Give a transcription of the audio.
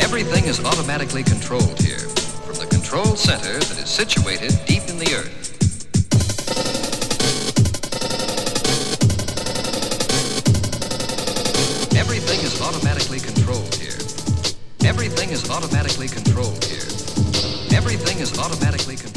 Everything is automatically controlled here from the control center that is situated deep in the earth. Everything is automatically controlled here. Everything is automatically controlled here. Everything is automatically controlled.